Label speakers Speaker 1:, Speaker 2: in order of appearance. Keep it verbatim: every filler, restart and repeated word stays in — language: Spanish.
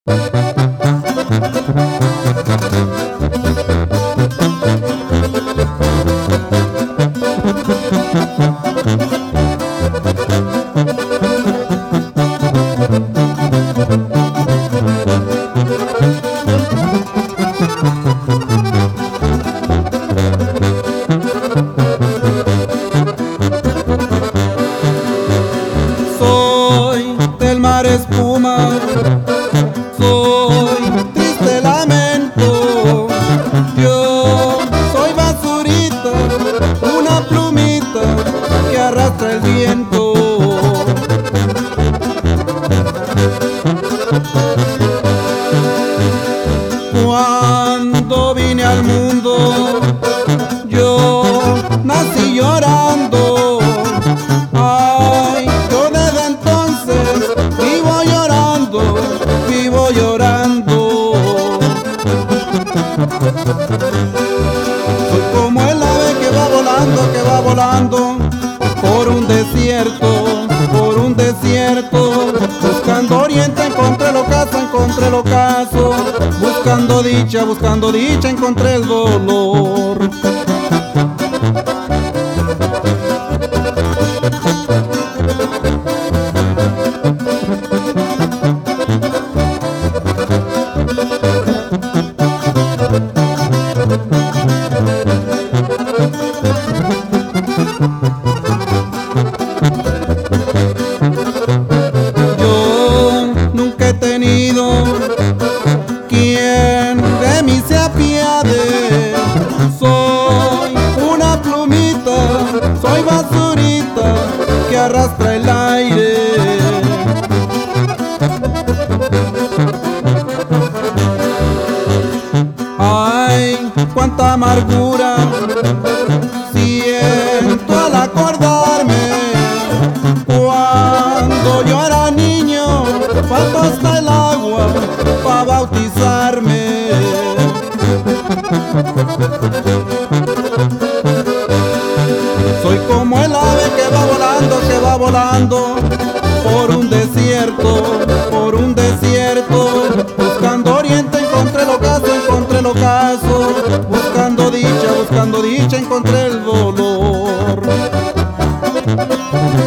Speaker 1: Soy del mar espuma, soy triste lamento. Yo soy basurita, una plumita que arrastra el viento. Cuando vine al mundo, yo nací llorando. Ay, yo desde entonces vivo llorando, vivo llorando. Soy como el ave que va volando, que va volando por un desierto, por un desierto. Buscando oriente encontré el ocaso, encontré el ocaso. Buscando dicha, buscando dicha encontré el dolor. Yo nunca he tenido quien de mí se apiade. Soy una plumita, soy basurita que arrastra el aire. Ay, cuánta amargura siento al acordarme. Cuando yo era niño, faltó hasta el agua para bautizarme. Soy como el ave que va volando, que va volando por un desierto, por un desierto. Buscando oriente encontré el ocaso, encontré el ocaso. Buscando dicha, buscando dicha encontré el dolor.